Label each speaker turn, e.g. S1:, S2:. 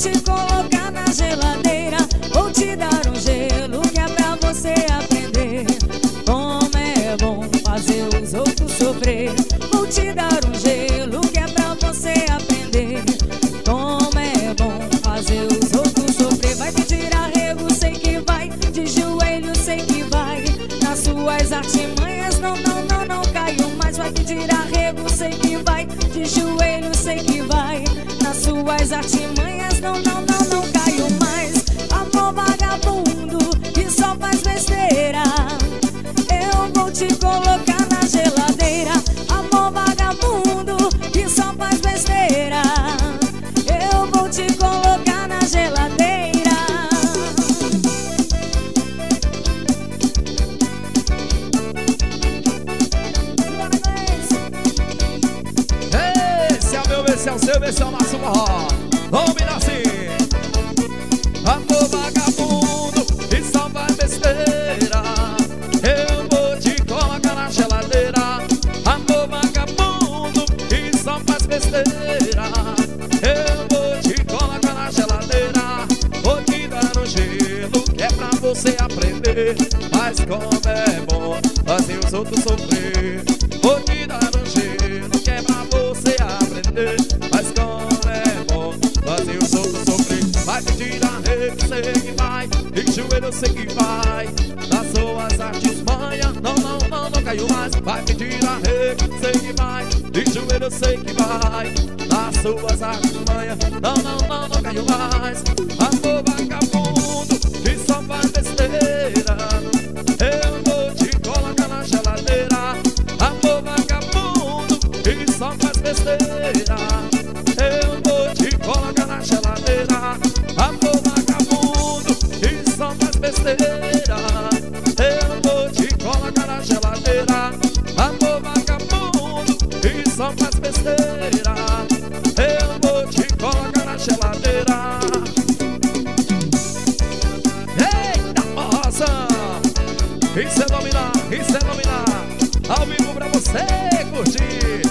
S1: te colocar na geladeira, vou te dar um gelo que é pra você aprender como é bom fazer os outros sofrer. Vou te dar um gelo que é pra você aprender como é bom fazer os outros sofrer. Vai pedir arrego, sei que vai, de joelho sei que vai, nas suas artimanhas não, não, não, não caio mais. Vai pedir arrego, sei que vai, de joelho sei que vai, nas suas artimanhas não, não, não, não caio mais. Amor vagabundo que só faz besteira, eu vou te colocar na geladeira. Amor vagabundo que só faz besteira, eu vou te colocar na geladeira.
S2: Esse é o meu, esse é o seu, esse é o nosso forró. Domina assim. Amor vagabundo que só faz besteira, eu vou te colocar na geladeira. Amor vagabundo que só faz besteira, eu vou te colocar na geladeira. Vou te dar um gelo que é pra você aprender, mas como é bom fazer os outros sofrer. Vou te dar um gelo que é pra você aprender, mas como é bom fazer os outros sofrer. Vai pedir arrego, sei que vai, de joelho eu sei que vai, nas suas artes manha, não, não, não, não caiu mais. Vai pedir arrego, sei que vai, de joelho eu sei que vai, nas suas artes manha, não, não, não, não caiu mais. Amor vagabundo que só faz besteira, eu vou te colocar na geladeira. Amor vagabundo que só faz besteira, eu vou te colocar na geladeira. Amor vagabundo que só faz besteira, eu vou te colocar na geladeira. Amor vagabundo que só faz besteira, eu vou te colocar na geladeira. Eita moça, isso é dominar, ao vivo pra você curtir.